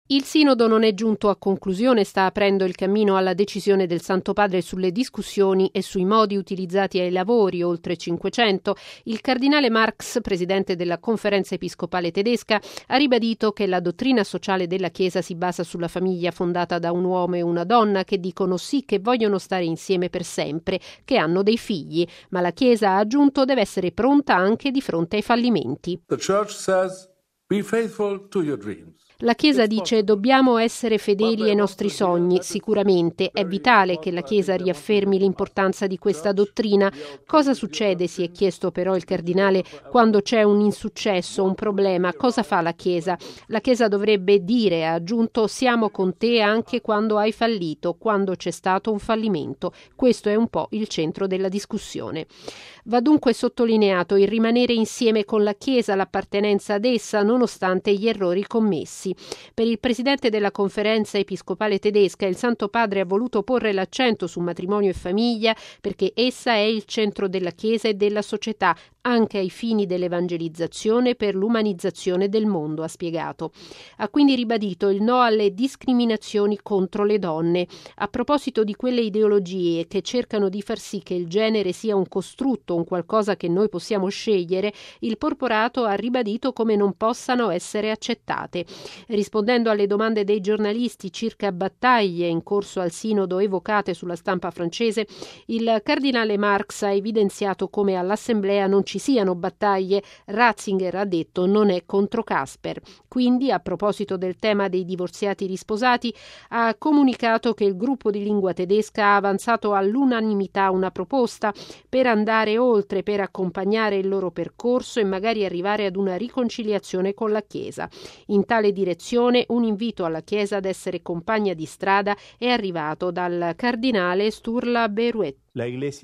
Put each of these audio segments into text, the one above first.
Il Sinodo non è giunto a conclusione, sta aprendo il cammino alla decisione del Santo Padre sulle discussioni e sui modi utilizzati ai lavori, oltre 500. Il cardinale Marx, presidente della Conferenza Episcopale Tedesca, ha ribadito che la dottrina sociale della Chiesa si basa sulla famiglia fondata da un uomo e una donna che dicono sì, che vogliono stare insieme per sempre, che hanno dei figli, ma la Chiesa, ha aggiunto, deve essere pronta anche di fronte ai fallimenti. The Church says, be faithful to your dreams. La Chiesa dice dobbiamo essere fedeli ai nostri sogni, sicuramente è vitale che la Chiesa riaffermi l'importanza di questa dottrina. Cosa succede, si è chiesto però il cardinale, quando c'è un insuccesso, un problema? Cosa fa la Chiesa? La Chiesa dovrebbe dire, ha aggiunto, siamo con te anche quando hai fallito, quando c'è stato un fallimento. Questo è un po' il centro della discussione. Va dunque sottolineato il rimanere insieme con la Chiesa, l'appartenenza ad essa, nonostante gli errori commessi. Per il presidente della Conferenza Episcopale Tedesca, il Santo Padre ha voluto porre l'accento su matrimonio e famiglia perché essa è il centro della Chiesa e della società, anche ai fini dell'evangelizzazione per l'umanizzazione del mondo, ha spiegato. Ha quindi ribadito il no alle discriminazioni contro le donne. A proposito di quelle ideologie che cercano di far sì che il genere sia un costrutto, un qualcosa che noi possiamo scegliere, il porporato ha ribadito come non possano essere accettate. Rispondendo alle domande dei giornalisti circa battaglie in corso al Sinodo evocate sulla stampa francese, il cardinale Marx ha evidenziato come all'Assemblea non ci siano battaglie. Ratzinger ha detto non è contro Casper. Quindi, a proposito del tema dei divorziati risposati, ha comunicato che il gruppo di lingua tedesca ha avanzato all'unanimità una proposta per andare oltre, per accompagnare il loro percorso e magari arrivare ad una riconciliazione con la Chiesa. In tale direzione un invito alla Chiesa ad essere compagna di strada è arrivato dal cardinale Sturla Berruet. La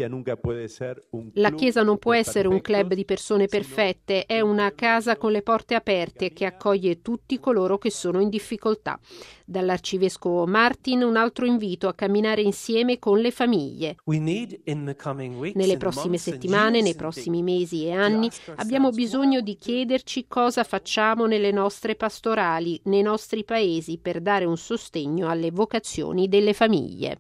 Chiesa non può essere un club di persone perfette, è una casa con le porte aperte che accoglie tutti coloro che sono in difficoltà. Dall'arcivescovo Martin un altro invito a camminare insieme con le famiglie. Nelle prossime settimane, nei prossimi mesi e anni, abbiamo bisogno di chiederci cosa facciamo nelle nostre pastorali, nei nostri paesi, per dare un sostegno alle vocazioni delle famiglie.